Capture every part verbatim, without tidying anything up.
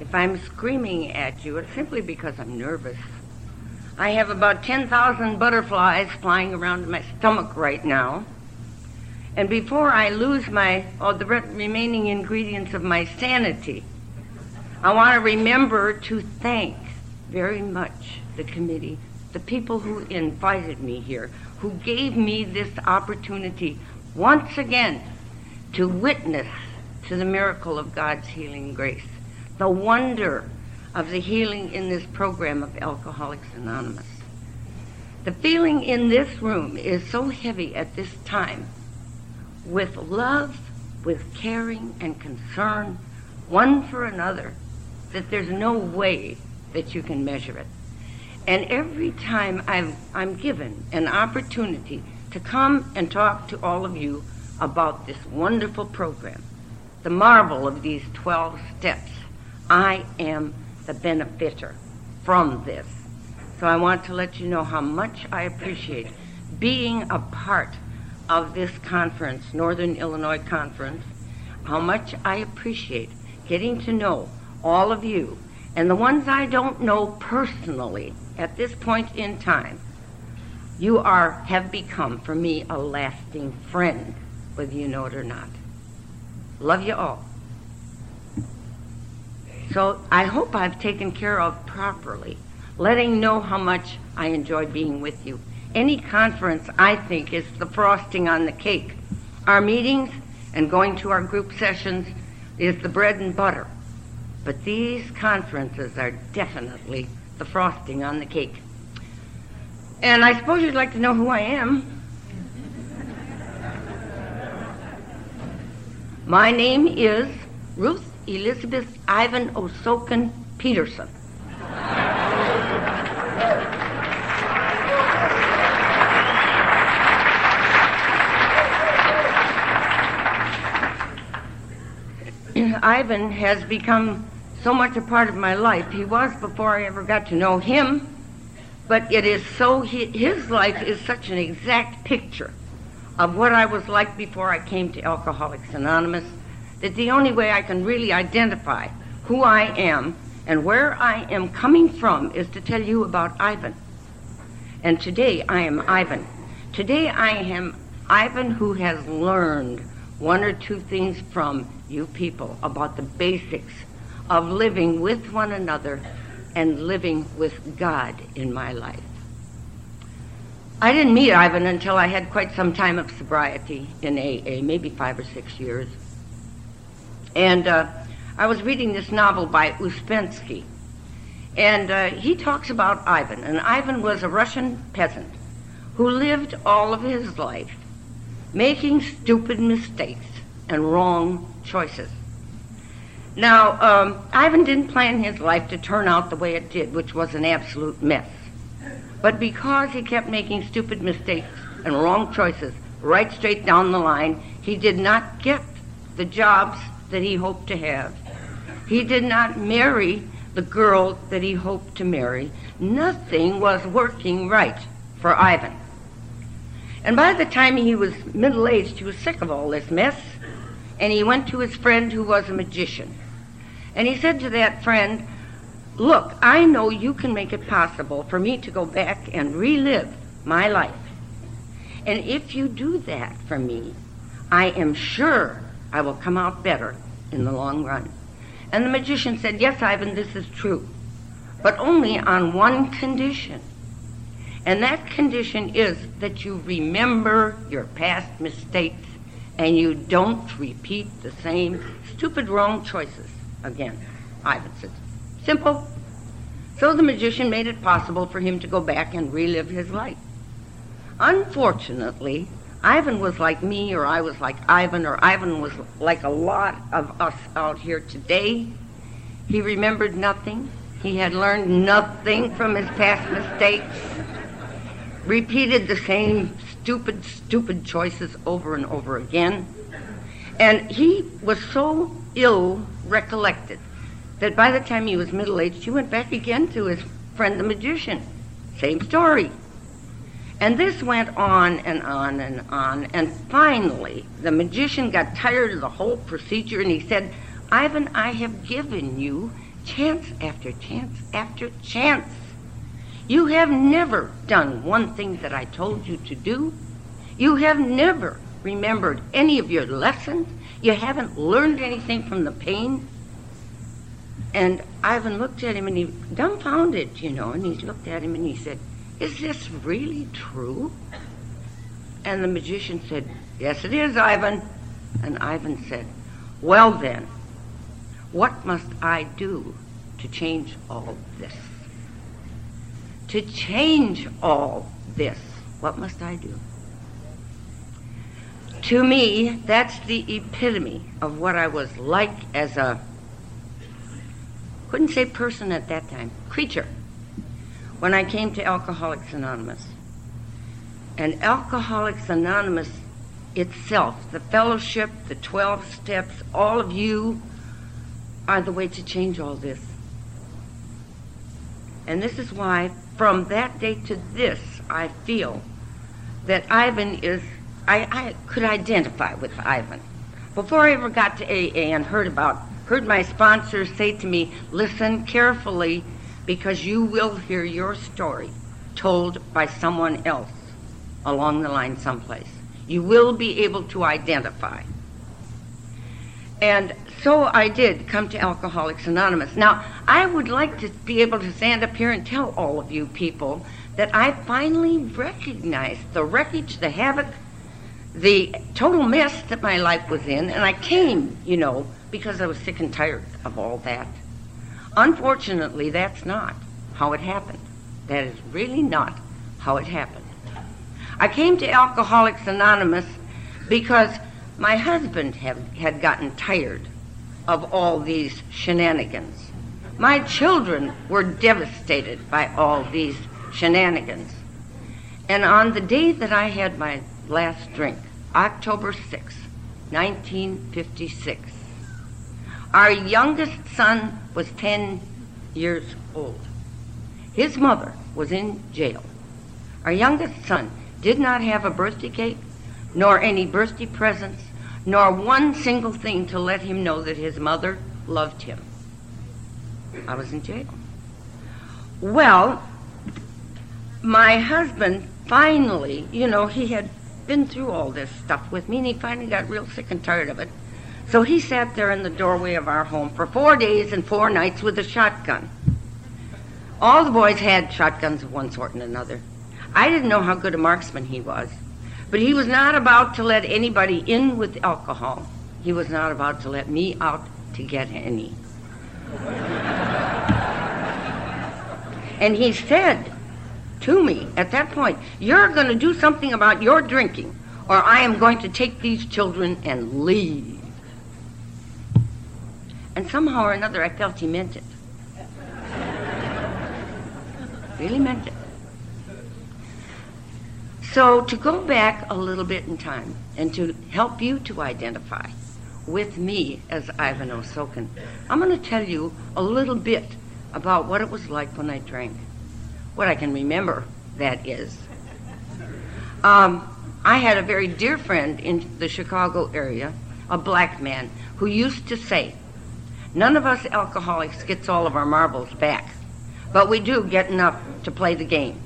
If I'm screaming at you, it's simply because I'm nervous. I have about ten thousand butterflies flying around in my stomach right now. And before I lose my, oh, the re- remaining ingredients of my sanity, I want to remember to thank very much the committee, the people who invited me here, who gave me this opportunity once again to witness to the miracle of God's healing grace, the wonder of the healing in this program of Alcoholics Anonymous. The feeling in this room is so heavy at this time, with love, with caring and concern, one for another, that there's no way that you can measure it. And every time I've, I'm given an opportunity to come and talk to all of you about this wonderful program, the marvel of these twelve steps, I am the benefiter from this. So I want to let you know how much I appreciate being a part of this conference, Northern Illinois Conference, how much I appreciate getting to know all of you, and the ones I don't know personally at this point in time. You are have become for me a lasting friend, whether you know it or not. Love you all. So I hope I've taken care of properly, letting know how much I enjoy being with you. Any conference, I think, is the frosting on the cake. Our meetings and going to our group sessions is the bread and butter. But these conferences are definitely the frosting on the cake. And I suppose you'd like to know who I am. My name is Ruth Elizabeth Ivan Osoken Peterson. Ivan has become so much a part of my life. He was before I ever got to know him, but it is so, his life is such an exact picture of what I was like before I came to Alcoholics Anonymous, that the only way I can really identify who I am and where I am coming from is to tell you about Ivan. And today I am Ivan. Today I am Ivan who has learned one or two things from you people about the basics of living with one another and living with God in my life. I didn't meet Ivan until I had quite some time of sobriety in A A, maybe five or six years. And uh, I was reading this novel by Uspensky, and uh, he talks about Ivan. And Ivan was a Russian peasant who lived all of his life making stupid mistakes and wrong choices. Now, um, Ivan didn't plan his life to turn out the way it did, which was an absolute mess. But because he kept making stupid mistakes and wrong choices right straight down the line, he did not get the jobs that he hoped to have. He did not marry the girl that he hoped to marry. Nothing was working right for Ivan. And by the time he was middle-aged, he was sick of all this mess, and he went to his friend who was a magician. And he said to that friend, "Look, I know you can make it possible for me to go back and relive my life. And if you do that for me, I am sure I will come out better in the long run." And the magician said, "Yes, Ivan, this is true, but only on one condition. And that condition is that you remember your past mistakes and you don't repeat the same stupid wrong choices again." Ivan said, "Simple." So the magician made it possible for him to go back and relive his life. Unfortunately, Ivan was like me, or I was like Ivan, or Ivan was like a lot of us out here today. He remembered nothing. He had learned nothing from his past mistakes, repeated the same stupid, stupid choices over and over again. And he was so ill recollected that by the time he was middle-aged, he went back again to his friend the magician. Same story. And this went on and on and on, and finally the magician got tired of the whole procedure, and he said, "Ivan, I have given you chance after chance after chance. You have never done one thing that I told you to do. You have never remembered any of your lessons. You haven't learned anything from the pain. And Ivan looked at him and he, dumbfounded, you know, and he looked at him and he said, "Is this really true?" And the magician said, "Yes, it is, Ivan." And Ivan said, "Well then, what must I do to change all this? To change all this, what must I do?" To me, that's the epitome of what I was like as a, couldn't say person at that time, creature, when I came to Alcoholics Anonymous. And Alcoholics Anonymous itself, the fellowship, the twelve steps, all of you are the way to change all this. And this is why, from that day to this, I feel that Ivan is, I, I could identify with Ivan. Before I ever got to A A and heard about, heard my sponsors say to me, "Listen carefully, because you will hear your story told by someone else along the line someplace. You will be able to identify." And so I did come to Alcoholics Anonymous. Now, I would like to be able to stand up here and tell all of you people that I finally recognized the wreckage, the havoc, the total mess that my life was in, and I came, you know, because I was sick and tired of all that. Unfortunately, that's not how it happened. That is really not how it happened. I came to Alcoholics Anonymous because my husband had, had gotten tired of all these shenanigans. My children were devastated by all these shenanigans. And on the day that I had my last drink, October sixth, nineteen fifty-six, our youngest son was ten years old. His mother was in jail. Our youngest son did not have a birthday cake, nor any birthday presents, nor one single thing to let him know that his mother loved him. I was in jail. Well, my husband finally, you know, he had been through all this stuff with me, and he finally got real sick and tired of it. So he sat there in the doorway of our home for four days and four nights with a shotgun. All the boys had shotguns of one sort and another. I didn't know how good a marksman he was, but he was not about to let anybody in with alcohol. He was not about to let me out to get any. And he said to me at that point, "You're going to do something about your drinking, or I am going to take these children and leave." And somehow or another, I felt he meant it. Really meant it. So to go back a little bit in time and to help you to identify with me as Ivan Osokin, I'm going to tell you a little bit about what it was like when I drank. What I can remember, that is. Um, I had a very dear friend in the Chicago area, a black man, who used to say, "None of us alcoholics gets all of our marbles back, but we do get enough to play the game."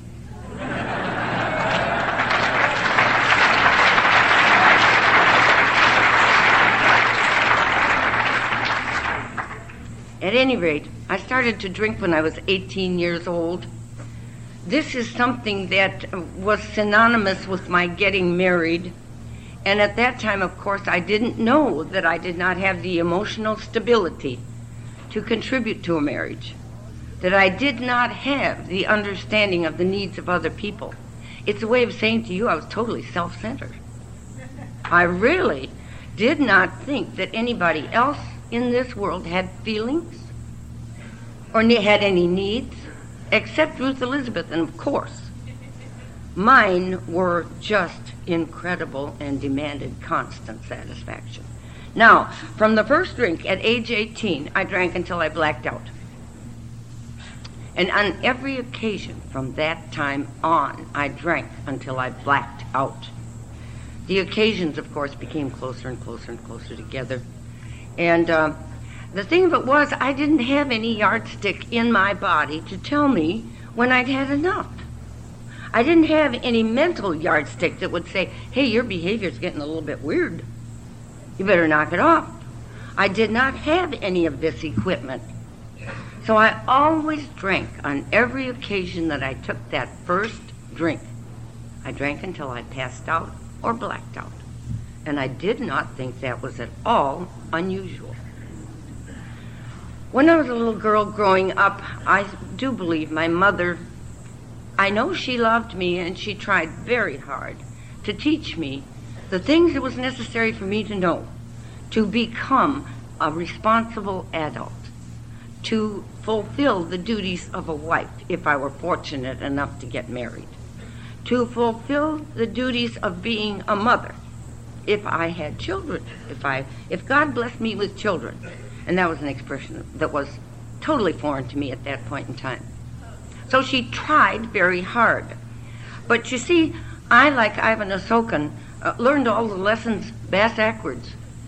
At any rate, I started to drink when I was eighteen years old. This is something that was synonymous with my getting married. And at that time, of course, I didn't know that I did not have the emotional stability to contribute to a marriage, that I did not have the understanding of the needs of other people. It's a way of saying to you I was totally self-centered. I really did not think that anybody else in this world had feelings or ne- had any needs, except Ruth Elizabeth, and of course, mine were just incredible and demanded constant satisfaction. Now, from the first drink at age eighteen, I drank until I blacked out. And on every occasion from that time on, I drank until I blacked out. The occasions, of course, became closer and closer and closer together. And uh, The thing of it was, I didn't have any yardstick in my body to tell me when I'd had enough. I didn't have any mental yardstick that would say, hey, your behavior's getting a little bit weird. You better knock it off. I did not have any of this equipment. So I always drank on every occasion that I took that first drink. I drank until I passed out or blacked out. And I did not think that was at all unusual. When I was a little girl growing up, I do believe my mother, I know she loved me and she tried very hard to teach me the things that was necessary for me to know to become a responsible adult, to fulfill the duties of a wife if I were fortunate enough to get married, to fulfill the duties of being a mother if I had children, if I, if God blessed me with children. And that was an expression that was totally foreign to me at that point in time. So she tried very hard. But you see, I, like Ivan Osokan, uh, learned all the lessons bass-ackwards.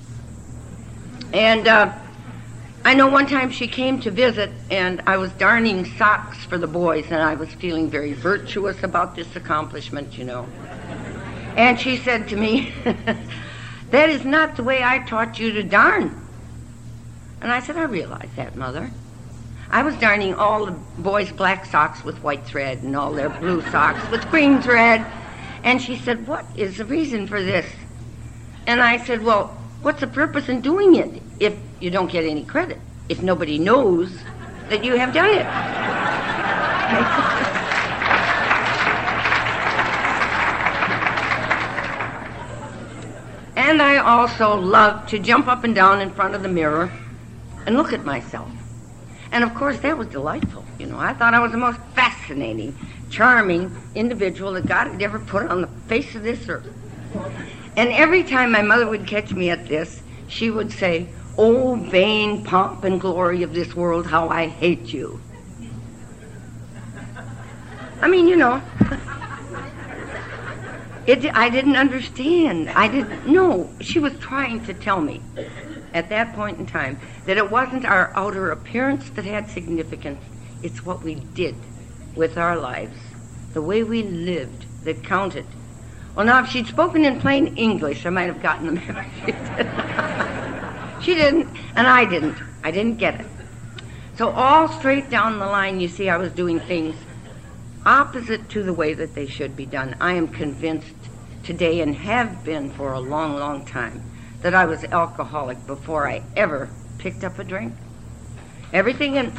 And uh, I know one time she came to visit, and I was darning socks for the boys, and I was feeling very virtuous about this accomplishment, you know. And she said to me, that is not the way I taught you to darn. And I said, I realize that, Mother. I was darning all the boys' black socks with white thread and all their blue socks with green thread. And she said, what is the reason for this? And I said, well, what's the purpose in doing it if you don't get any credit, if nobody knows that you have done it? And I also love to jump up and down in front of the mirror and look at myself. And of course, that was delightful. You know, I thought I was the most fascinating, charming individual that God had ever put on the face of this earth. And every time my mother would catch me at this, she would say, oh, vain pomp and glory of this world, how I hate you. I mean, you know, it, I didn't understand. I didn't know. She was trying to tell me at that point in time that it wasn't our outer appearance that had significance. It's what we did with our lives, the way we lived that counted. Well, now, if she'd spoken in plain English, I might have gotten the message. She didn't. She didn't, and I didn't. I didn't get it. So all straight down the line, you see, I was doing things opposite to the way that they should be done. I am convinced today, and have been for a long, long time, that I was alcoholic before I ever picked up a drink. Everything in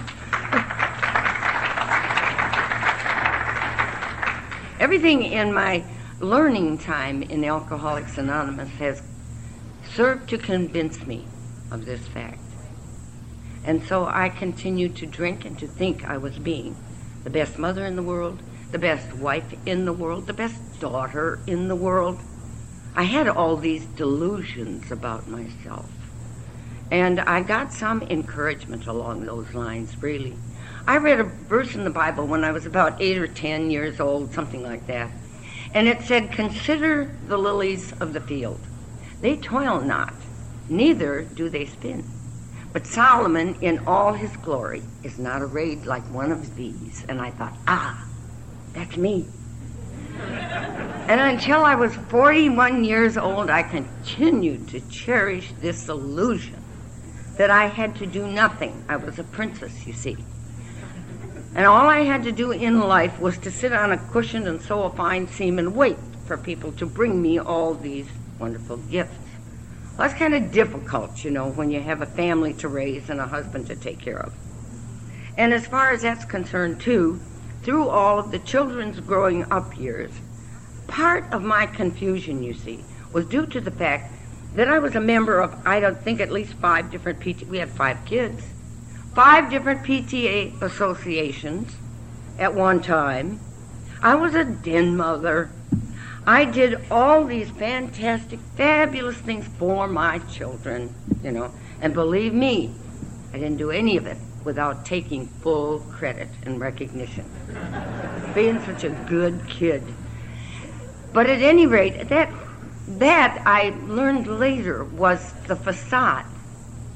everything in my learning time in Alcoholics Anonymous has served to convince me of this fact. And so I continued to drink and to think I was being the best mother in the world, the best wife in the world, the best daughter in the world. I had all these delusions about myself. And I got some encouragement along those lines, really. I read a verse in the Bible when I was about eight or ten years old, something like that. And it said, consider the lilies of the field. They toil not, neither do they spin. But Solomon, in all his glory, is not arrayed like one of these. And I thought, ah, that's me. And until I was forty-one years old, I continued to cherish this illusion that I had to do nothing. I was a princess, you see. And all I had to do in life was to sit on a cushion and sew a fine seam and wait for people to bring me all these wonderful gifts. Well, that's kind of difficult, you know, when you have a family to raise and a husband to take care of. And as far as that's concerned, too, through all of the children's growing up years, part of my confusion, you see, was due to the fact that I was a member of, I don't think, at least five different P T A, we had five kids, five different P T A associations at one time. I was a den mother. I did all these fantastic, fabulous things for my children, you know, and believe me, I didn't do any of it without taking full credit and recognition. Being such a good kid. But at any rate, that, that I learned later was the facade.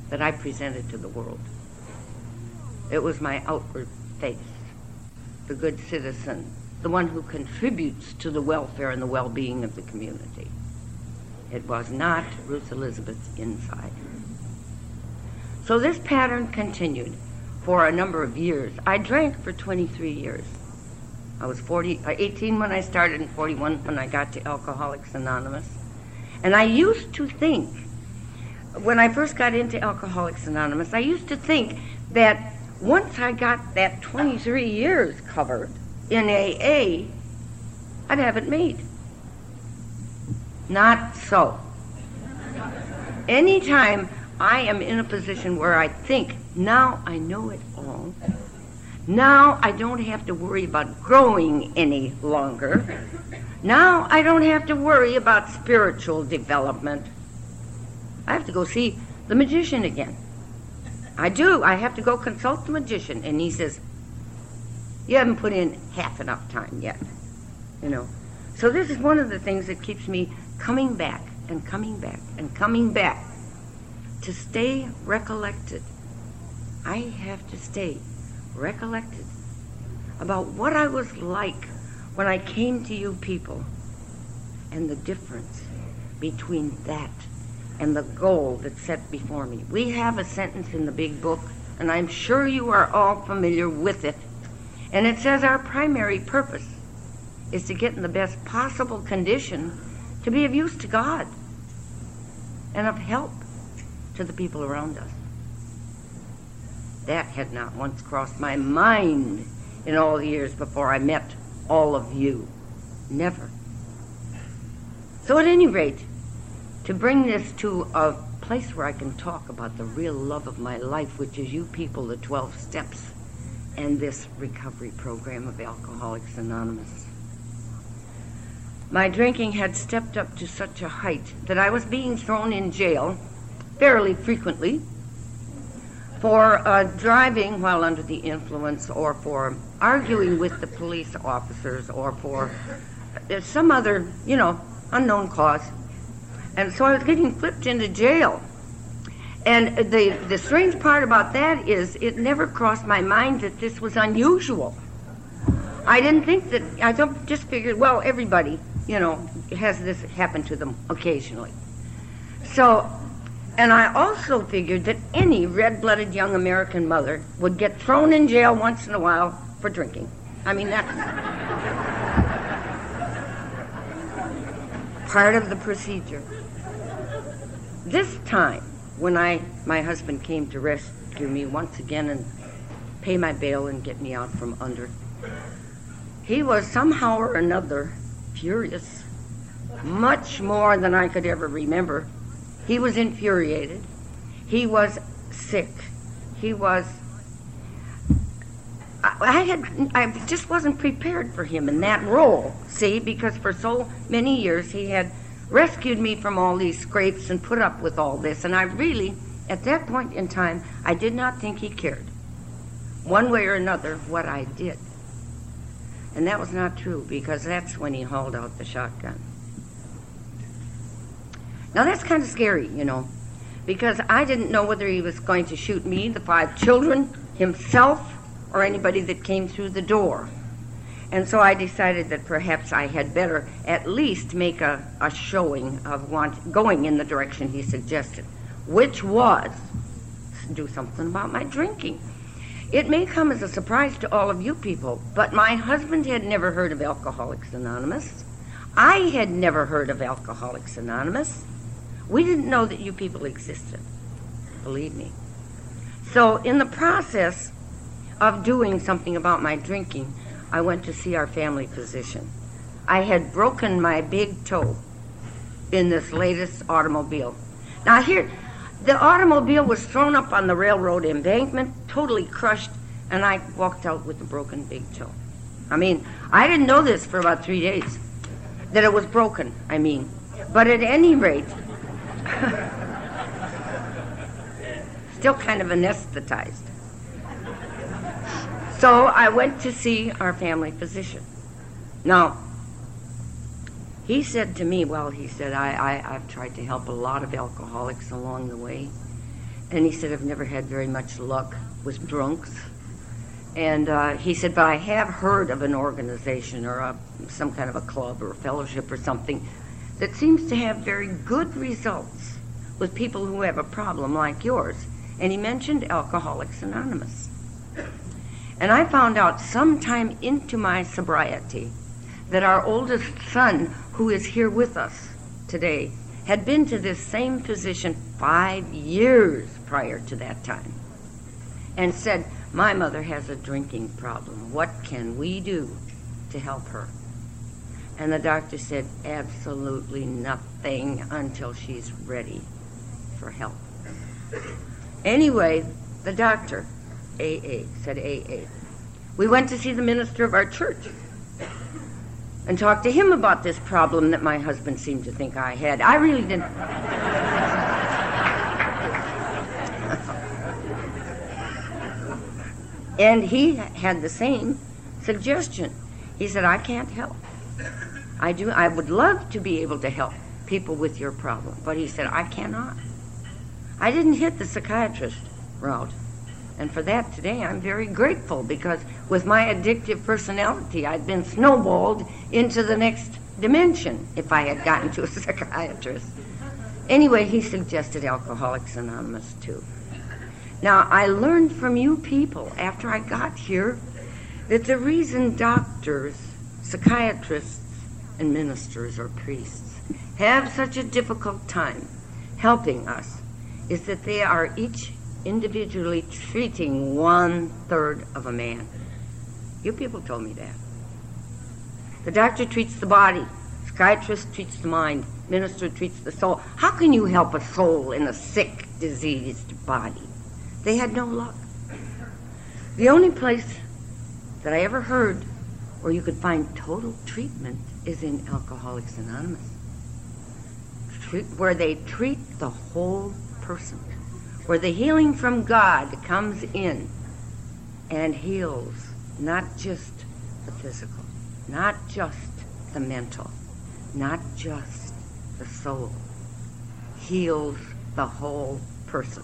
that I presented to the world. It was my outward face, the good citizen, the one who contributes to the welfare and the well-being of the community. It was not Ruth Elizabeth's inside. So this pattern continued for a number of years. I drank for twenty-three years. I was forty, uh, eighteen when I started and forty-one when I got to Alcoholics Anonymous. And I used to think, when I first got into Alcoholics Anonymous, I used to think that once I got that twenty-three years covered in A A, I'd have it made. Not so. Anytime I am in a position where I think, now I know it all, now I don't have to worry about growing any longer, now I don't have to worry about spiritual development, I have to go see the magician again. I do. I have to go consult the magician. And he says, you haven't put in half enough time yet, you know. So this is one of the things that keeps me coming back and coming back and coming back to stay recollected. I have to stay recollected about what I was like when I came to you people and the difference between that and the goal that's set before me. We have a sentence in the big book, and I'm sure you are all familiar with it. And it says our primary purpose is to get in the best possible condition to be of use to God and of help to the people around us. That had not once crossed my mind in all the years before I met all of you. Never. So at any rate, to bring this to a place where I can talk about the real love of my life, which is you people, the twelve steps, and this recovery program of Alcoholics Anonymous. My drinking had stepped up to such a height that I was being thrown in jail fairly frequently for uh, driving while under the influence, or for arguing with the police officers, or for uh, some other, you know, unknown cause. And so I was getting flipped into jail. And the, the strange part about that is it never crossed my mind that this was unusual. I didn't think that, I don't, just figured, well, everybody, you know, has this happen to them occasionally. So, and I also figured that any red-blooded young American mother would get thrown in jail once in a while for drinking. I mean, that's part of the procedure. This time, when I, my husband came to rescue me once again and pay my bail and get me out from under, he was somehow or another furious, much more than I could ever remember. He was infuriated. He was sick. He was, I, I had, I just wasn't prepared for him in that role, see, because for so many years he had rescued me from all these scrapes and put up with all this. And I really, at that point in time, I did not think he cared, one way or another, what I did. And that was not true, because that's when he hauled out the shotgun. Now that's kind of scary, you know, because I didn't know whether he was going to shoot me, the five children, himself, or anybody that came through the door. And so I decided that perhaps I had better at least make a, a showing of want, going in the direction he suggested, which was do something about my drinking. It may come as a surprise to all of you people, but my husband had never heard of Alcoholics Anonymous. I had never heard of Alcoholics Anonymous. We didn't know that you people existed, believe me. So in the process of doing something about my drinking, I went to see our family physician. I had broken my big toe in this latest automobile. Now here, the automobile was thrown up on the railroad embankment, totally crushed, and I walked out with a broken big toe. I mean, I didn't know this for about three days, that it was broken, I mean. But at any rate, still kind of anesthetized. So I went to see our family physician. Now, he said to me, well, he said, I, I, I've tried to help a lot of alcoholics along the way, And he said, I've never had very much luck with drunks. And uh, he said, but I have heard of an organization or a, some kind of a club or a fellowship or something that seems to have very good results with people who have a problem like yours. And he mentioned Alcoholics Anonymous. And I found out sometime into my sobriety that our oldest son, who is here with us today, had been to this same physician five years prior to that time and said, my mother has a drinking problem. What can we do to help her? And the doctor said, absolutely nothing until she's ready for help. Anyway, the doctor, A A, said A A. We went to see the minister of our church and talked to him about this problem that my husband seemed to think I had. I really didn't. And he had the same suggestion. He said, I can't help. I do. I would love to be able to help people with your problem. But he said, I cannot. I didn't hit the psychiatrist route. And for that today, I'm very grateful, because with my addictive personality, I'd been snowballed into the next dimension if I had gotten to a psychiatrist. Anyway, he suggested Alcoholics Anonymous too. Now, I learned from you people after I got here that the reason doctors, psychiatrists, and ministers or priests have such a difficult time helping us is that they are each individually treating one-third of a man. You people told me that. The doctor treats the body, psychiatrist treats the mind, minister treats the soul. How can you help a soul in a sick, diseased body? They had no luck. The only place that I ever heard where you could find total treatment is in Alcoholics Anonymous, treat, where they treat the whole person, where the healing from God comes in and heals not just the physical, not just the mental, not just the soul, heals the whole person.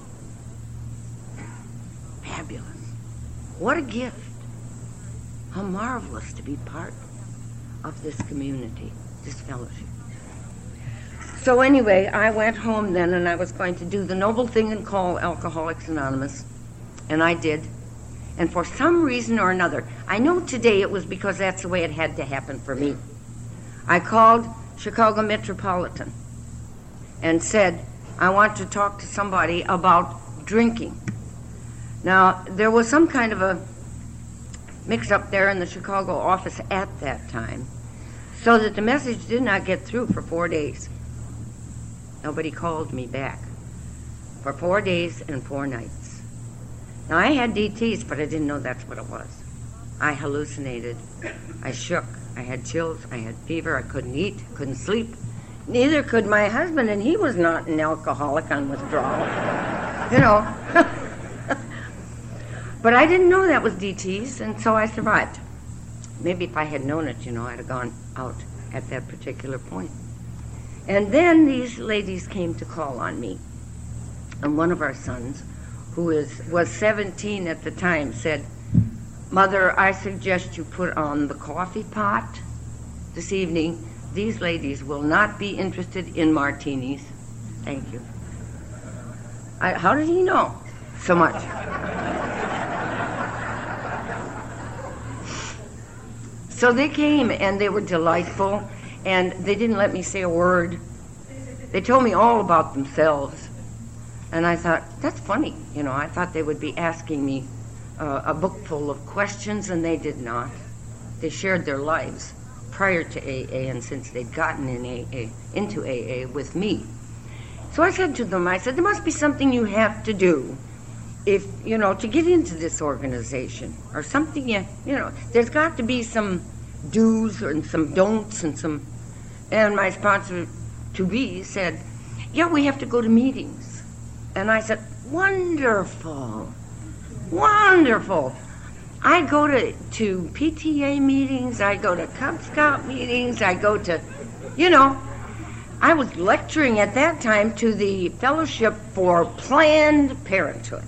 Fabulous. What a gift. How marvelous to be part of this community, this fellowship. So anyway, I went home then, and I was going to do the noble thing and call Alcoholics Anonymous, and I did. And for some reason or another, I know today it was because that's the way it had to happen for me. I called Chicago Metropolitan and said, I want to talk to somebody about drinking. Now, there was some kind of a mix-up there in the Chicago office at that time, so that the message did not get through for four days. Nobody called me back for four days and four nights. Now, I had D Ts, but I didn't know that's what it was. I hallucinated. I shook. I had chills. I had fever. I couldn't eat. Couldn't sleep. Neither could my husband, and he was not an alcoholic on withdrawal. You know. But I didn't know that was D Ts, and so I survived. Maybe if I had known it, you know, I'd have gone out at that particular point. And then these ladies came to call on me. And one of our sons, who is was seventeen at the time, said, Mother, I suggest you put on the coffee pot this evening. These ladies will not be interested in martinis. Thank you. I, how did he know so much? So they came, and they were delightful, and they didn't let me say a word. They told me all about themselves. And I thought, that's funny. You know, I thought they would be asking me uh, a book full of questions, and they did not. They shared their lives prior to A A, and since they'd gotten in A A, into A A with me. So I said to them, I said, there must be something you have to do if, you know, to get into this organization, or something, you, you know, there's got to be some do's and some don'ts and some, and my sponsor to be said, yeah, we have to go to meetings. And I said, wonderful, wonderful. I go to, to P T A meetings, I go to Cub Scout meetings, I go to, you know, I was lecturing at that time to the Fellowship for Planned Parenthood.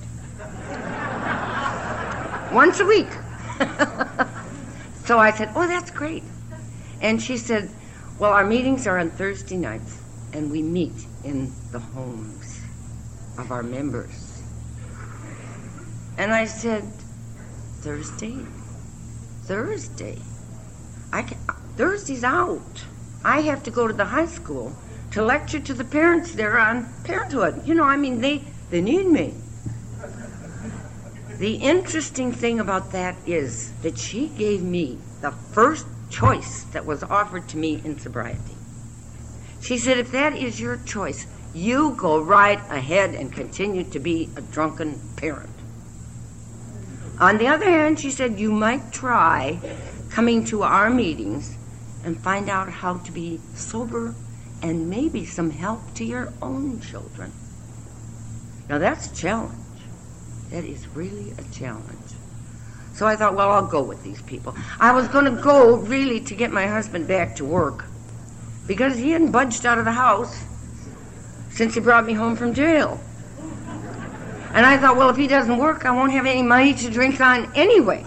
Once a week. So I said, oh, that's great. And she said, well, our meetings are on Thursday nights, and we meet in the homes of our members. And I said, Thursday? Thursday? I can, Thursday's out. I have to go to the high school to lecture to the parents there on parenthood. You know, I mean, they, they need me. The interesting thing about that is that she gave me the first choice that was offered to me in sobriety. She said, if that is your choice, you go right ahead and continue to be a drunken parent. On the other hand, she said, you might try coming to our meetings and find out how to be sober and maybe some help to your own children. Now that's a challenge. That is really a challenge. So I thought, well, I'll go with these people. I was going to go really to get my husband back to work because he hadn't budged out of the house since he brought me home from jail. And I thought, well, if he doesn't work, I won't have any money to drink on anyway.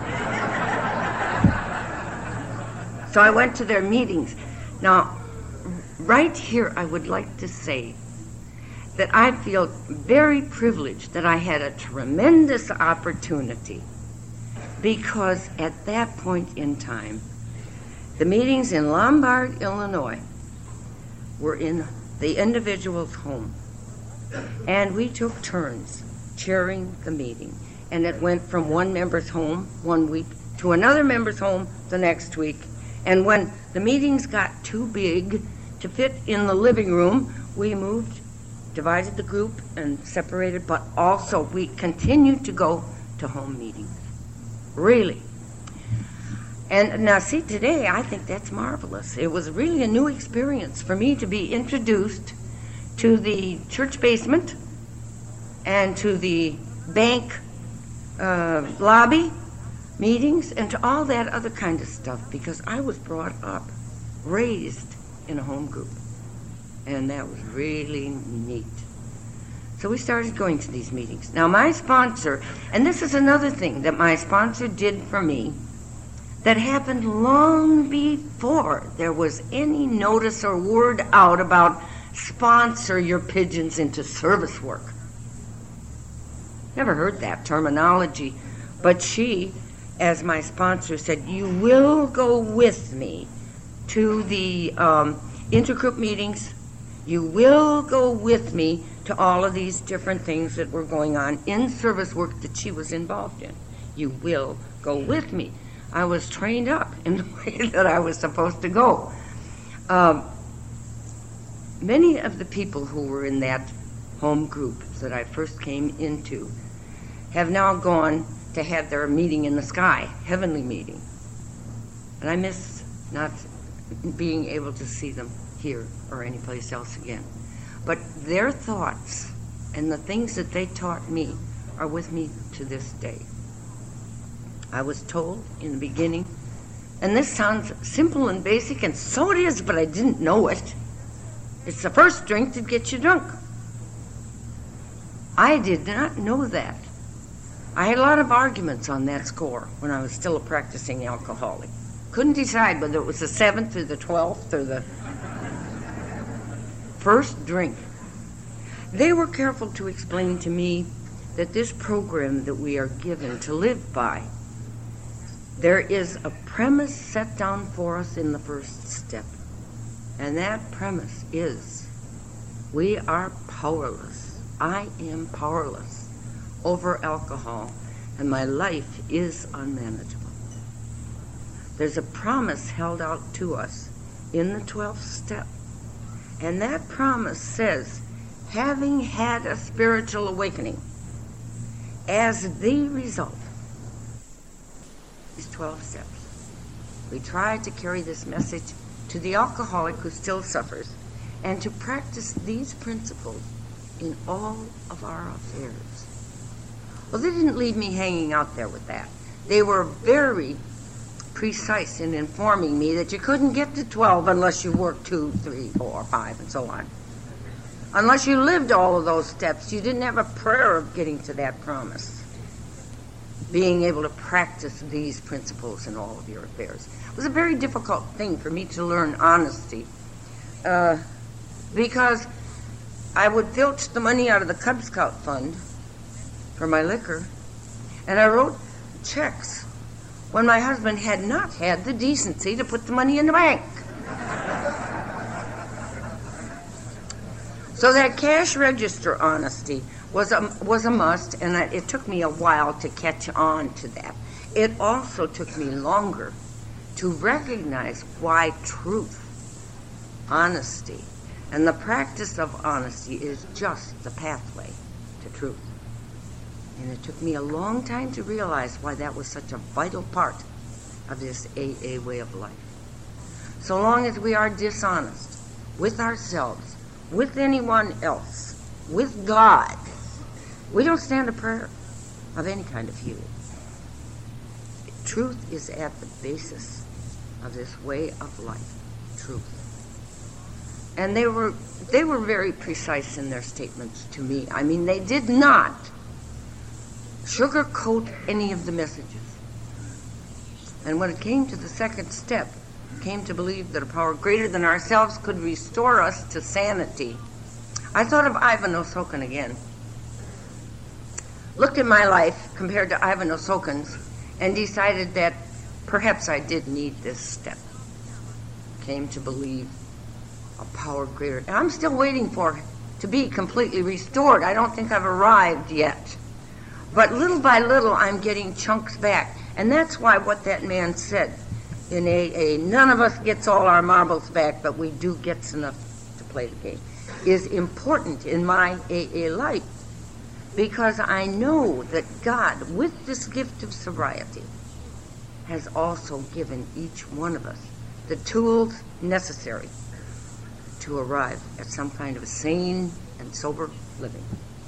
So I went to their meetings. Now, right here, I would like to say that I feel very privileged that I had a tremendous opportunity, because at that point in time, the meetings in Lombard, Illinois, were in the individual's home. And we took turns chairing the meeting. And it went from one member's home one week to another member's home the next week. And when the meetings got too big to fit in the living room, we moved, divided the group and separated, but also we continued to go to home meetings. Really. And now see, today I think that's marvelous. It was really a new experience for me to be introduced to the church basement and to the bank uh, lobby meetings and to all that other kind of stuff, because I was brought up, raised in a home group. And that was really neat. So we started going to these meetings. Now my sponsor, and this is another thing that my sponsor did for me that happened long before there was any notice or word out about sponsor your pigeons into service work. Never heard that terminology, but she, as my sponsor, said, you will go with me to the um, intergroup meetings. You will go with me to all of these different things that were going on in service work that she was involved in. You will go with me. I was trained up in the way that I was supposed to go. Um, many of the people who were in that home group that I first came into have now gone to have their meeting in the sky, heavenly meeting. And I miss not being able to see them here or anyplace else again. But their thoughts and the things that they taught me are with me to this day. I was told in the beginning, and this sounds simple and basic, and so it is, but I didn't know it. It's the first drink that gets you drunk. I did not know that. I had a lot of arguments on that score when I was still a practicing alcoholic. Couldn't decide whether it was the seventh or the twelfth or the first drink. They were careful to explain to me that this program that we are given to live by, there is a premise set down for us in the first step. And that premise is, we are powerless. I am powerless over alcohol, and my life is unmanageable. There's a promise held out to us in the twelfth step. And that promise says, having had a spiritual awakening, as the result, these twelve steps, we try to carry this message to the alcoholic who still suffers, and to practice these principles in all of our affairs. Well, they didn't leave me hanging out there with that. They were very precise in informing me that you couldn't get to twelve unless you worked two, three, four, five, and so on. Unless you lived all of those steps, you didn't have a prayer of getting to that promise. Being able to practice these principles in all of your affairs. It was a very difficult thing for me to learn honesty. Uh, because I would filch the money out of the Cub Scout fund for my liquor, and I wrote checks when my husband had not had the decency to put the money in the bank. So that cash register honesty was a, was a must, and I, it took me a while to catch on to that. It also took me longer to recognize why truth, honesty, and the practice of honesty is just the pathway to truth. And it took me a long time to realize why that was such a vital part of this A A way of life. So long as we are dishonest with ourselves, with anyone else, with God, we don't stand a prayer of any kind of healing. Truth is at the basis of this way of life, truth. And they were they were very precise in their statements to me. I mean, they did not sugarcoat any of the messages. And when it came to the second step, came to believe that a power greater than ourselves could restore us to sanity, I thought of Ivan Osokin again. Looked at my life compared to Ivan Osokin's and decided that perhaps I did need this step. Came to believe a power greater. And I'm still waiting for it to be completely restored. I don't think I've arrived yet. But little by little, I'm getting chunks back. And that's why what that man said in A A, none of us gets all our marbles back, but we do get enough to play the game, is important in my A A life. Because I know that God, with this gift of sobriety, has also given each one of us the tools necessary to arrive at some kind of sane and sober living.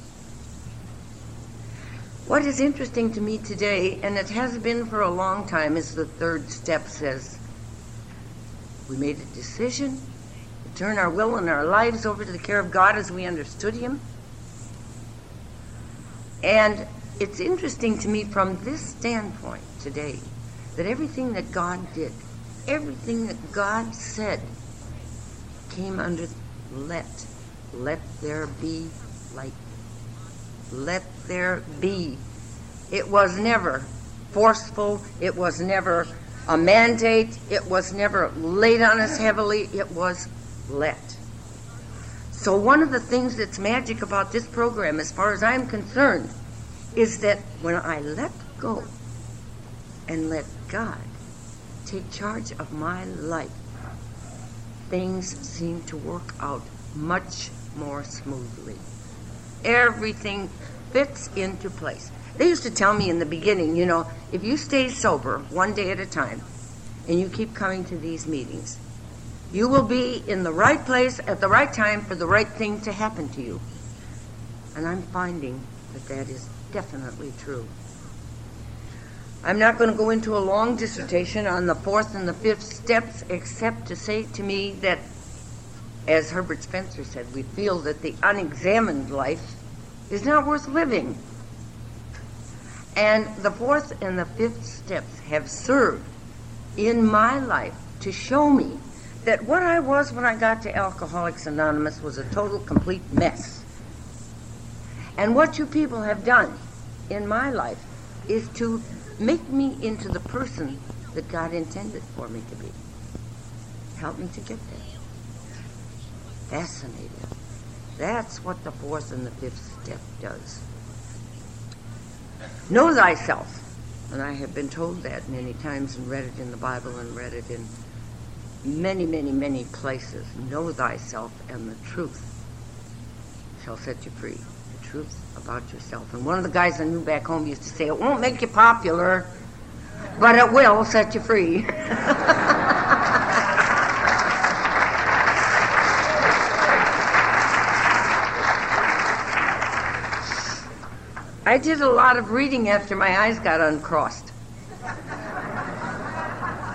What is interesting to me today, and it has been for a long time, is the third step says, we made a decision to turn our will and our lives over to the care of God as we understood Him. And it's interesting to me from this standpoint today that everything that God did, everything that God said came under let. Let there be light. Let there be. It was never forceful. It was never a mandate. It was never laid on us heavily. It was let. So one of the things that's magic about this program, as far as I'm concerned, is that when I let go and let God take charge of my life, things seem to work out much more smoothly. Everything fits into place. They used to tell me in the beginning, you know, if you stay sober one day at a time and you keep coming to these meetings, you will be in the right place at the right time for the right thing to happen to you. And I'm finding that that is definitely true. I'm not going to go into a long dissertation on the fourth and the fifth steps, except to say to me that, as Herbert Spencer said, we feel that the unexamined life is not worth living. And the fourth and the fifth steps have served in my life to show me that what I was when I got to Alcoholics Anonymous was a total, complete mess. And what you people have done in my life is to make me into the person that God intended for me to be. Help me to get there. Fascinating. That's what the fourth and the fifth step does. Know thyself. And I have been told that many times and read it in the Bible and read it in many, many, many places. Know thyself, and the truth shall set you free. The truth about yourself. And one of the guys I knew back home used to say, it won't make you popular, but it will set you free. I did a lot of reading after my eyes got uncrossed.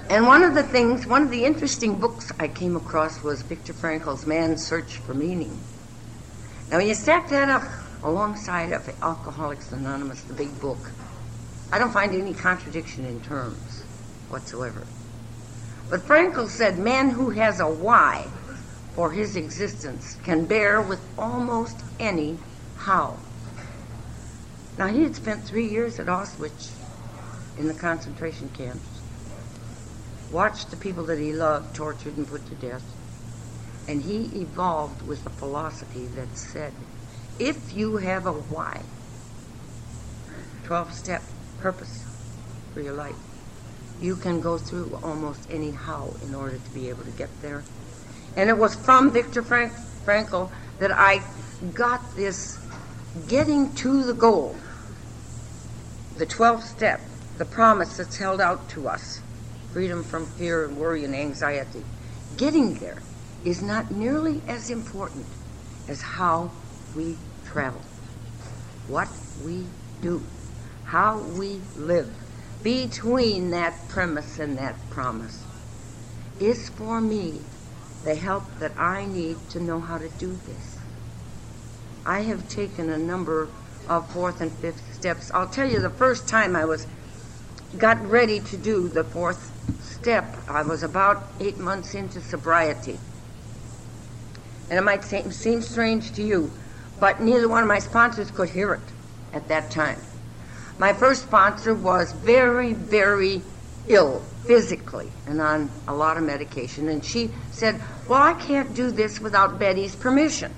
And one of the things, one of the interesting books I came across was Viktor Frankl's Man's Search for Meaning. Now, when you stack that up alongside of Alcoholics Anonymous, the big book, I don't find any contradiction in terms whatsoever. But Frankl said, man who has a why for his existence can bear with almost any how. Now, he had spent three years at Auschwitz in the concentration camps, watched the people that he loved tortured and put to death, and he evolved with a philosophy that said, if you have a why, twelve-step purpose for your life, you can go through almost any how in order to be able to get there. And it was from Viktor Frank- Frankl that I got this getting to the goal, the twelfth step, the promise that's held out to us, freedom from fear and worry and anxiety. Getting there is not nearly as important as how we travel, what we do, how we live between that premise and that promise is for me the help that I need to know how to do this. I have taken a number of fourth and fifth steps. I'll tell you, the first time I was got ready to do the fourth step, I was about eight months into sobriety. And it might seem, seem strange to you, but neither one of my sponsors could hear it at that time. My first sponsor was very, very ill physically and on a lot of medication. And she said, well, I can't do this without Betty's permission.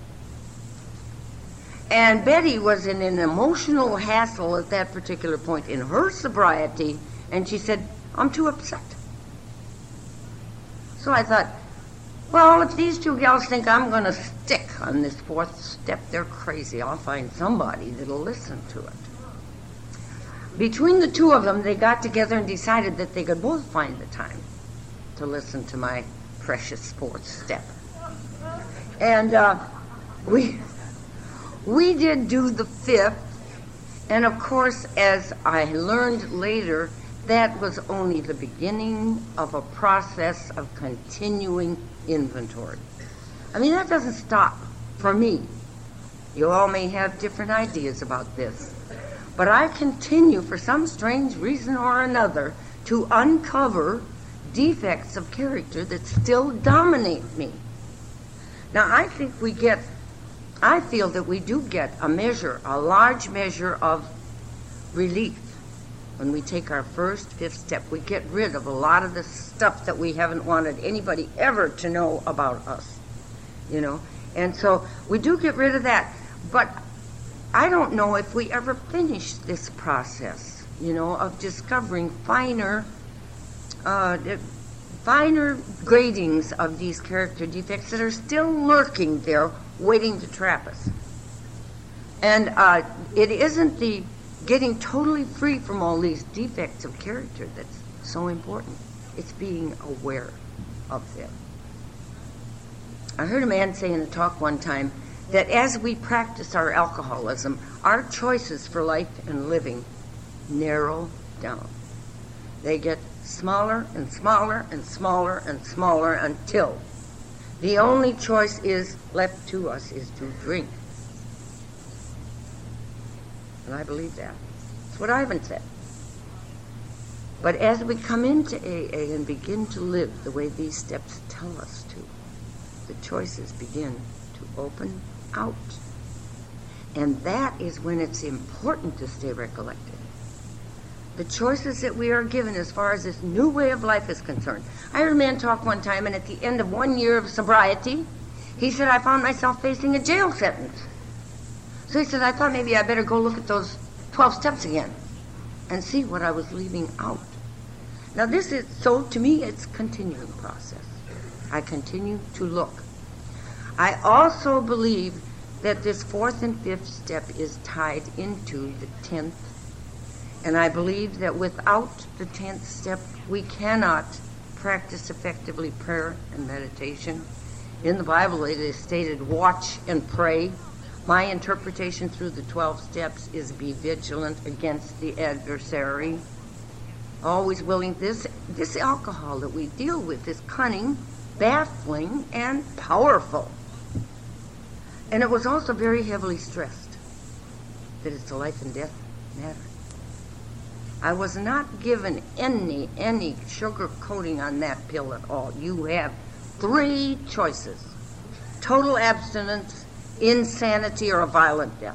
And Betty was in an emotional hassle at that particular point in her sobriety, and she said, I'm too upset. So I thought, well, if these two gals think I'm going to stick on this fourth step, they're crazy. I'll find somebody that'll listen to it. Between the two of them, they got together and decided that they could both find the time to listen to my precious fourth step. And uh, we... We did do the fifth, and of course, as I learned later, that was only the beginning of a process of continuing inventory. I mean, that doesn't stop for me. You all may have different ideas about this, but I continue, for some strange reason or another, to uncover defects of character that still dominate me. Now, I think we get I feel that we do get a measure, a large measure of relief when we take our first, fifth step. We get rid of a lot of the stuff that we haven't wanted anybody ever to know about us, you know. And so we do get rid of that. But I don't know if we ever finish this process, you know, of discovering finer, uh, finer gradings of these character defects that are still lurking there, waiting to trap us. And uh, it isn't the getting totally free from all these defects of character that's so important. It's being aware of them. I heard a man say in a talk one time that as we practice our alcoholism, our choices for life and living narrow down. They get smaller and smaller and smaller and smaller until the only choice is left to us is to drink. And I believe that. That's what Ivan said. But as we come into A A and begin to live the way these steps tell us to, the choices begin to open out. And that is when it's important to stay recollected. The choices that we are given as far as this new way of life is concerned. I heard a man talk one time, and at the end of one year of sobriety, he said, I found myself facing a jail sentence. So he said, I thought maybe I better go look at those twelve steps again and see what I was leaving out. Now this is, so to me, it's a continuing process. I continue to look. I also believe that this fourth and fifth step is tied into the tenth. And I believe that without the tenth step, we cannot practice effectively prayer and meditation. In the Bible, it is stated, watch and pray. My interpretation through the twelve steps is be vigilant against the adversary. always willing. This, this alcohol that we deal with is cunning, baffling, and powerful. And it was also very heavily stressed that it's a life and death matter. I was not given any, any sugar coating on that pill at all. You have three choices: total abstinence, insanity, or a violent death.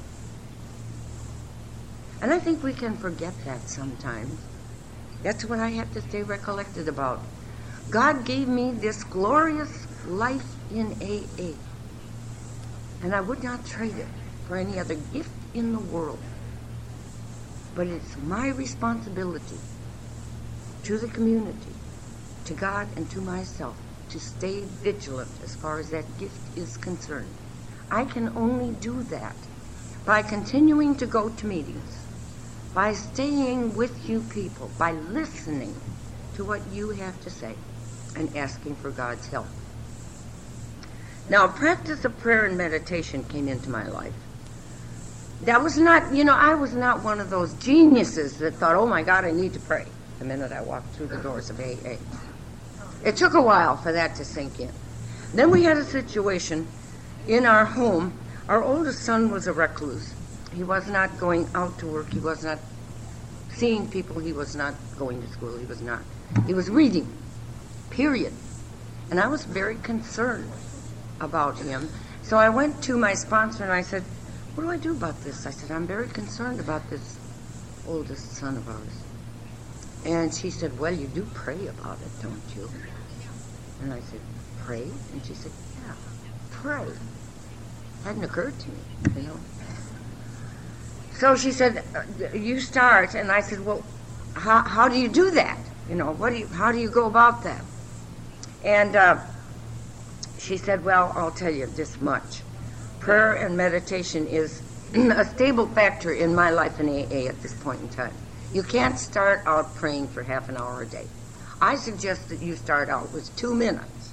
And I think we can forget that sometimes. That's what I have to stay recollected about. God gave me this glorious life in A A, and I would not trade it for any other gift in the world. But it's my responsibility to the community, to God, and to myself to stay vigilant as far as that gift is concerned. I can only do that by continuing to go to meetings, by staying with you people, by listening to what you have to say, and asking for God's help. Now, a practice of prayer and meditation came into my life. That was not, you know, I was not one of those geniuses that thought, oh my God, I need to pray the minute I walked through the doors of A A. It took a while for that to sink in. Then we had a situation in our home. Our oldest son was a recluse. He was not going out to work. He was not seeing people. He was not going to school. He was not. He was reading, period. And I was very concerned about him. So I went to my sponsor and I said, what do I do about this? I said, I'm very concerned about this oldest son of ours. And she said, well, you do pray about it, don't you? And I said, pray? And she said, yeah, pray. Hadn't occurred to me, you know. So she said, you start. And I said, well, how, how do you do that? You know, what do you, how do you go about that? And uh, she said, well, I'll tell you this much. Prayer and meditation is a stable factor in my life in A A at this point in time. You can't start out praying for half an hour a day. I suggest that you start out with two minutes.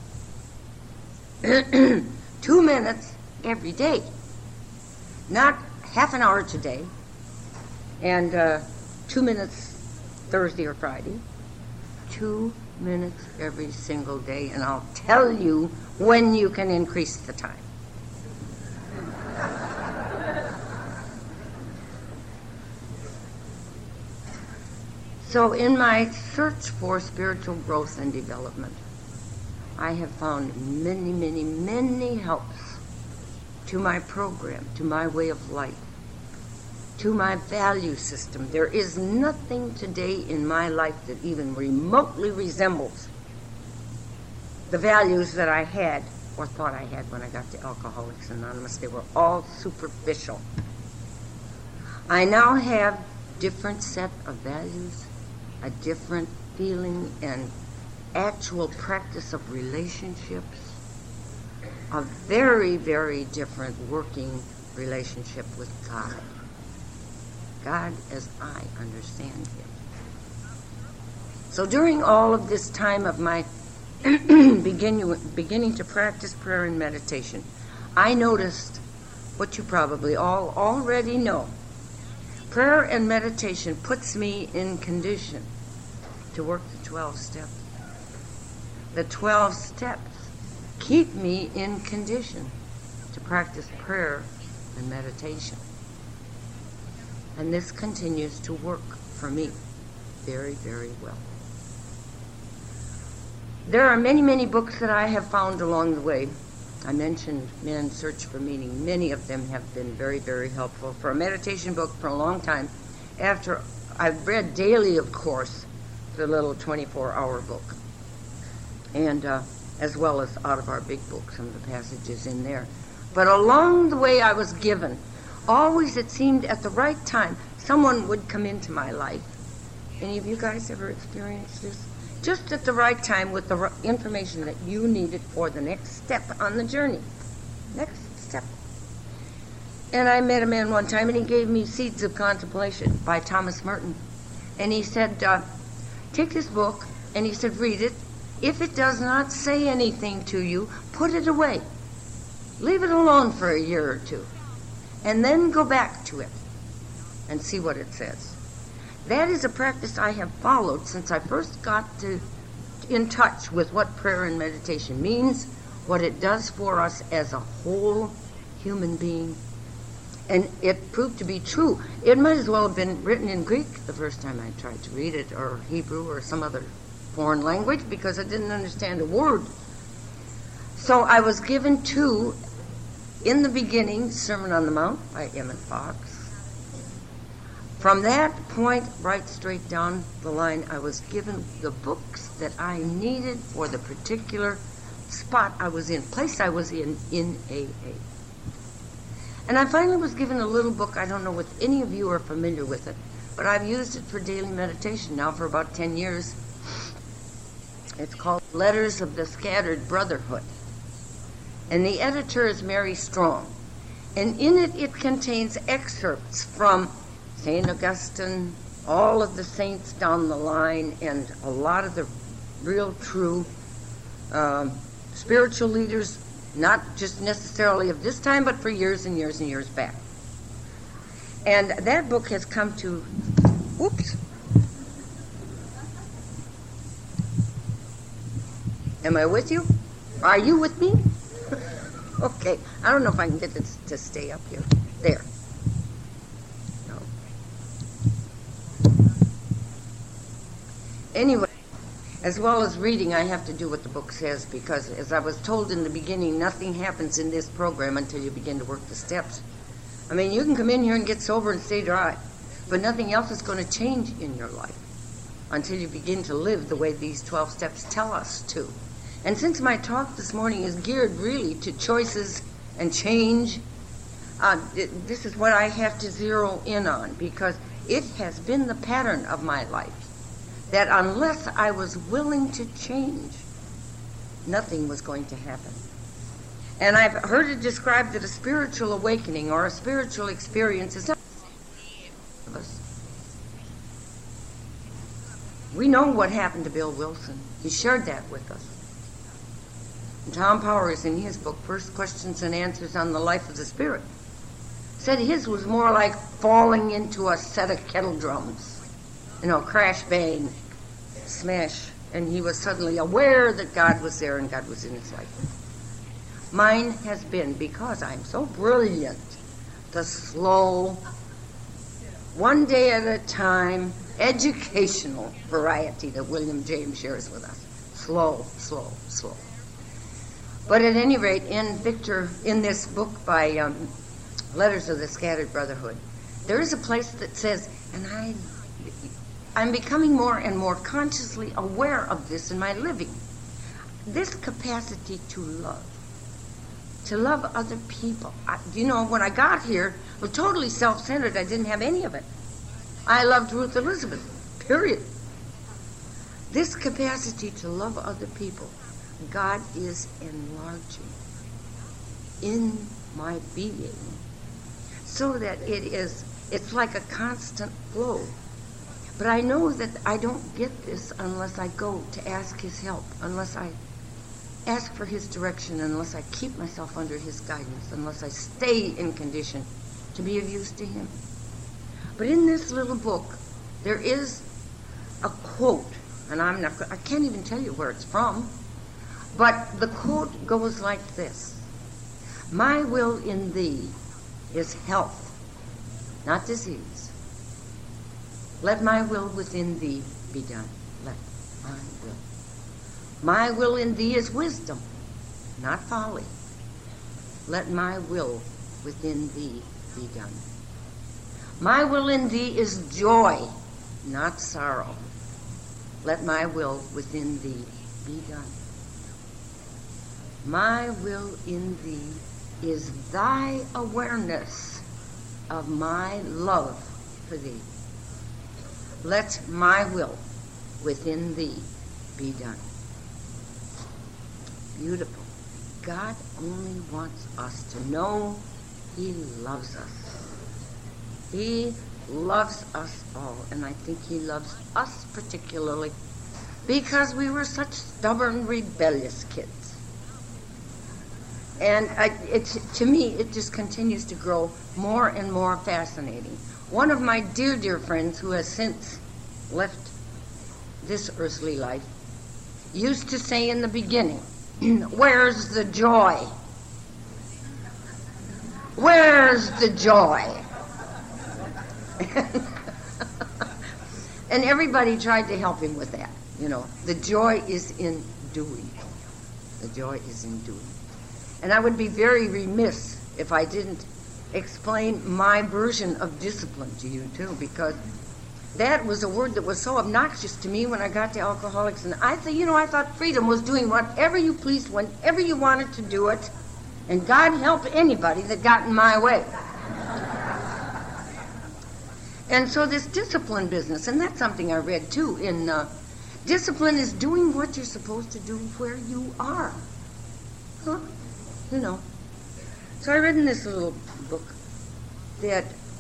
Two minutes every day. Not half an hour today, and uh, two minutes Thursday or Friday. Two minutes every single day, and I'll tell you when you can increase the time. So in my search for spiritual growth and development, I have found many, many, many helps to my program, to my way of life, to my value system. There is nothing today in my life that even remotely resembles the values that I had or thought I had when I got to Alcoholics Anonymous. They were all superficial. I now have different set of values, a different feeling and actual practice of relationships, a very, very different working relationship with God. God as I understand him. So during all of this time of my beginning, beginning to practice prayer and meditation, I noticed what you probably all already know. Prayer and meditation puts me in condition to work the twelve steps. The twelve steps keep me in condition to practice prayer and meditation. And this continues to work for me very, very well. There are many, many books that I have found along the way. I mentioned Men's Search for Meaning. Many of them have been very, very helpful. For a meditation book for a long time, after I've read daily, of course, the little twenty-four hour book, and uh, as well as out of our big book, some of the passages in there. But along the way I was given, always it seemed at the right time, someone would come into my life. Any of you guys ever experienced this? Just at the right time with the information that you needed for the next step on the journey. Next step. And I met a man one time, and he gave me Seeds of Contemplation by Thomas Merton. And he said, uh, take this book, and he said, read it. If it does not say anything to you, put it away. Leave it alone for a year or two. And then go back to it and see what it says. That is a practice I have followed since I first got to in touch with what prayer and meditation means, what it does for us as a whole human being. And it proved to be true. It might as well have been written in Greek the first time I tried to read it, or Hebrew, or some other foreign language, because I didn't understand a word. So I was given two, in the beginning, Sermon on the Mount by Emmett Fox. From that point right straight down the line, I was given the books that I needed for the particular spot I was in, place I was in, in A A. And I finally was given a little book. I don't know if any of you are familiar with it, but I've used it for daily meditation now for about ten years. It's called Letters of the Scattered Brotherhood. And the editor is Mary Strong. And in it, it contains excerpts from Saint Augustine, all of the saints down the line, and a lot of the real true um, spiritual leaders, not just necessarily of this time, but for years and years and years back. And that book has come to, whoops. Am I with you? Are you with me? Okay. I don't know if I can get it to stay up here. There. No. Anyway, as well as reading, I have to do what the book says, because as I was told in the beginning, nothing happens in this program until you begin to work the steps. I mean, you can come in here and get sober and stay dry, but nothing else is going to change in your life until you begin to live the way these twelve steps tell us to. And since my talk this morning is geared really to choices and change, uh, it, this is what I have to zero in on, because it has been the pattern of my life that unless I was willing to change, nothing was going to happen. And I've heard it described that a spiritual awakening or a spiritual experience is not of us. We know what happened to Bill Wilson. He shared that with us. And Tom Powers, in his book, First Questions and Answers on the Life of the Spirit, said his was more like falling into a set of kettle drums. You know, crash, bang, smash, and he was suddenly aware that God was there and God was in his life. Mine has been, because I'm so brilliant, the slow, one day at a time, educational variety that William James shares with us. Slow, slow, slow. But at any rate, in Victor, in this book by um, Letters of the Scattered Brotherhood, there is a place that says, and I, I'm becoming more and more consciously aware of this in my living, this capacity to love, to love other people. I, you know, when I got here, I was totally self-centered. I didn't have any of it. I loved Ruth Elizabeth, period. This capacity to love other people, God is enlarging in my being so that it is, it's like a constant flow. But I know that I don't get this unless I go to ask his help, unless I ask for his direction, unless I keep myself under his guidance, unless I stay in condition to be of use to him. But in this little book, there is a quote, and I'm not, I can't even tell you where it's from, but the quote goes like this: "My will in thee is health, not disease. Let my will within thee be done." Let my will. My will in thee is wisdom, not folly. Let my will within thee be done. My will in thee is joy, not sorrow. Let my will within thee be done. My will in thee is thy awareness of my love for thee. Let my will within thee be done. Beautiful. God only wants us to know he loves us. He loves us all, and I think he loves us particularly because we were such stubborn, rebellious kids. And I, it's, to me, it just continues to grow more and more fascinating. One of my dear, dear friends who has since left this earthly life used to say in the beginning, where's the joy? Where's the joy? And everybody tried to help him with that. You know, the joy is in doing. The joy is in doing. And I would be very remiss if I didn't explain my version of discipline to you, too, because that was a word that was so obnoxious to me when I got to Alcoholics. And I th- you know, I thought freedom was doing whatever you pleased, whenever you wanted to do it, and God help anybody that got in my way. And so this discipline business, and that's something I read, too, in uh, discipline is doing what you're supposed to do where you are. Huh? You know. So I read in this little book that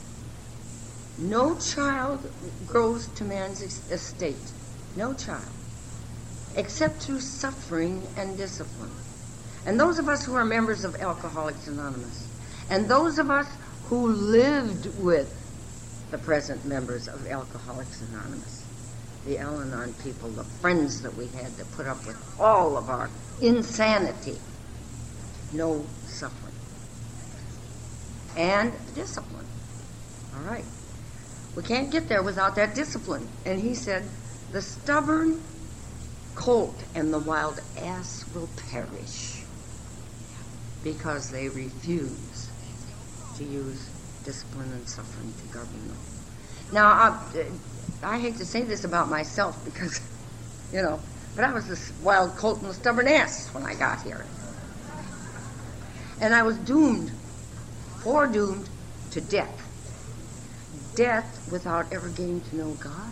no child grows to man's estate, no child, except through suffering and discipline. And those of us who are members of Alcoholics Anonymous, and those of us who lived with the present members of Alcoholics Anonymous, the Al-Anon people, the friends that we had to put up with all of our insanity, no suffering. And discipline. All right. We can't get there without that discipline. And he said, the stubborn colt and the wild ass will perish because they refuse to use discipline and suffering to govern them. Now, I, I hate to say this about myself because, you know, but I was this wild colt and a stubborn ass when I got here. And I was doomed, foredoomed to death. Death without ever getting to know God.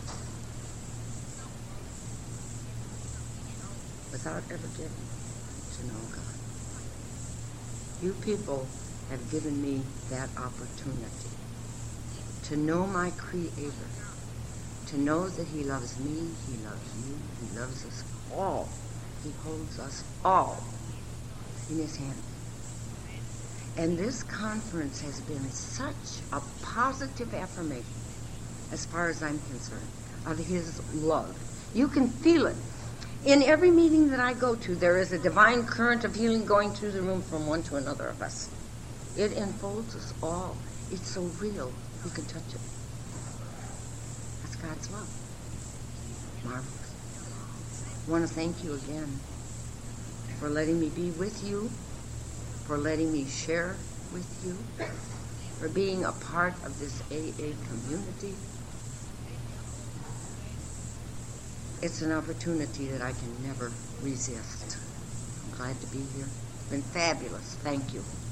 Without ever getting to know God. You people have given me that opportunity to know my Creator, to know that He loves me, He loves you, He loves us all. He holds us all in His hand. And this conference has been such a positive affirmation, as far as I'm concerned, of His love. You can feel it. In every meeting that I go to, there is a divine current of healing going through the room from one to another of us. It enfolds us all. It's so real, you can touch it. That's God's love. Marvelous. I want to thank you again for letting me be with you, for letting me share with you, for being a part of this A A community. It's an opportunity that I can never resist. I'm glad to be here. It's been fabulous. Thank you.